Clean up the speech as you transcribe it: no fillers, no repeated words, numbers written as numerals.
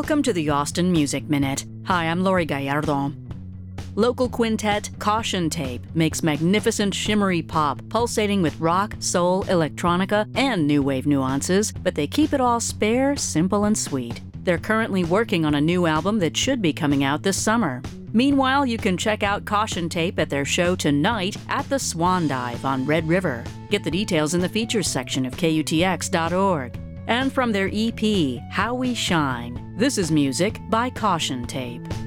Welcome to the Austin Music Minute. Hi, I'm Lori Gallardo. Local quintet Caution Tape makes magnificent shimmery pop, pulsating with rock, soul, electronica, and new wave nuances, but they keep it all spare, simple, and sweet. They're currently working on a new album that should be coming out this summer. Meanwhile, you can check out Caution Tape at their show tonight at the Swan Dive on Red River. Get the details in the features section of KUTX.org. And from their EP, How We Shine, this is music by Caution Tape.